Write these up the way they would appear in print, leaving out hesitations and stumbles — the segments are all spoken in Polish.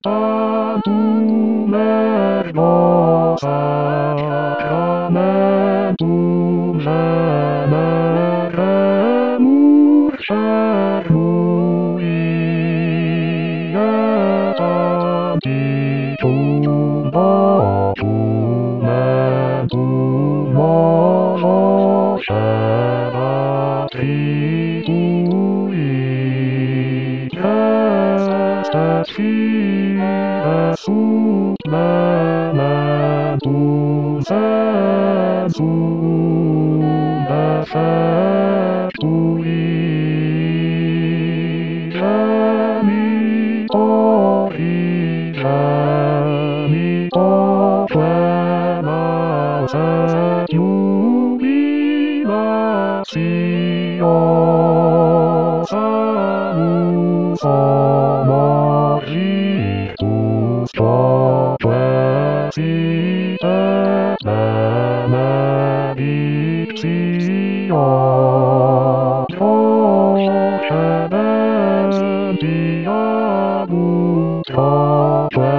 Tantum ergo sacramentum generemur cerui et antiquum documentum mos erat tritui et fides sub mementum sensum defectui gemitor clemens et jubilatio salus homorgitus proquesit et benedictio procedens diabut proque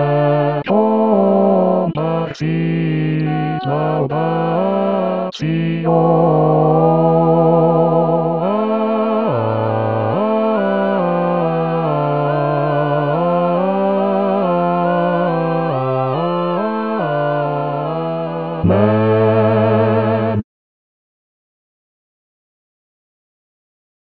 comparsit laudatio